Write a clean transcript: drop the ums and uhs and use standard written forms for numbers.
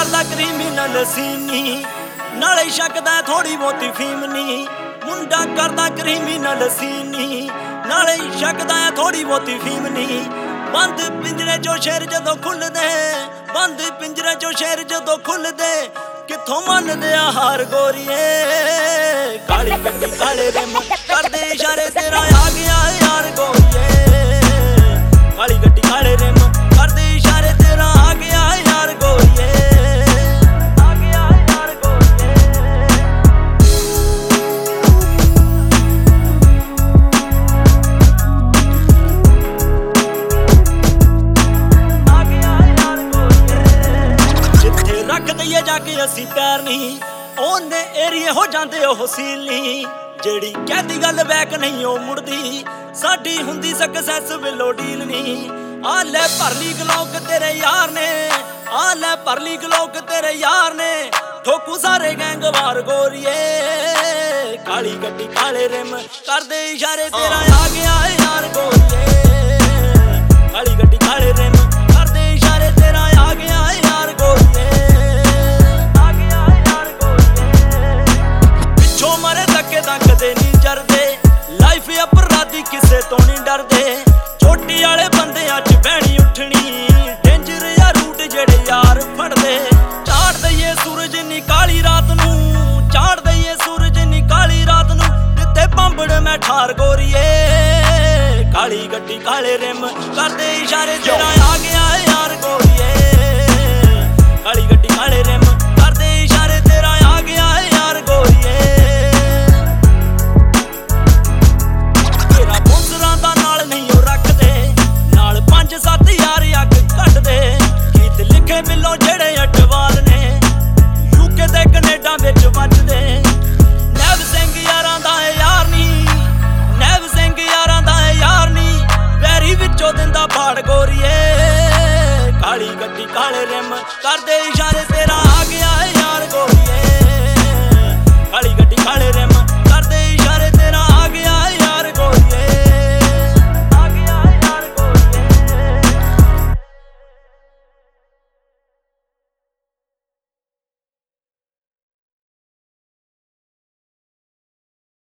करदा क्रिमिनल सीनी नाले शकदा थोड़ी बहुती फीमनी। मुंडा करदा क्रिमिनल सीनी नाले शकदा थोड़ी बहुती फीमनी। बंद पिंजरे चो शेर जदों खुलदे, बंद पिंजरे चो शेर जदों खुलदे, किथों मनदे हार गोरीए। काली गड्डी काले रिम करदे इशारे तेरा आ गया यार गोरीए। काली गड्डी काले रिम करदे इशारे तेरा आ गया यार गोरीए। आ गया यार गोरीए। आ गया यार गोरीए। जिथे रख दईए जाके असी पैर नहीं ओने एरिए हो जांदे ओह सील नहीं। जेड़ी कहती गल बैक नहीं ओ मुड़दी साडी हुंदी सक्सैस विलो डील नहीं। आ ले भर ली गलोक तेरे यार ने, आ ले भर ली गलोक तेरे यार ने, ठोकू सारे गैंगवार गोरीए। काली गड्डी काले रिम करदे इशारे तेरा आ गया यार गोरीए। काली गड्डी काले रिम करदे इशारे तेरा आ गया यार गोरीए। आ गया यार गोरीए। पिछों मरे धक्के तां कदे नहीं जरदे, लाइफ अपराधी किसे तो नहीं डरदे। छोटी वाले बंदियां च बहनी उठनी डेंजर या रूट जेड़े यार फड़दे। चाड़ दईए सूरज निकाली रात नूं, चाड़ दईए सूरज निकाली रात नूं, दिते बंबड़ मैं ठार गोरीए। काली गड्डी काले रिम करदे इशारे तेरा आ गया यार गोरीए। काली गड्डी काले रिम करदे इशारे तेरा आ गया यार गोरीए। तेरा बोंसरां दा नाल नहीं ओ रखदे, नाल 5-7 यार अग कटदे। गीत लिखे बिलों जेड़े अटवाल ने, यूके ते कनेडा विच वजदे। नैब सिंह यारां दा यार नहीं, नैब सिंह यारां दा यार नहीं, वैरी विचों दिंदा फाड़ गोरीए। काली गड्डी काले रिम करदे इशारे तेरा आ गया।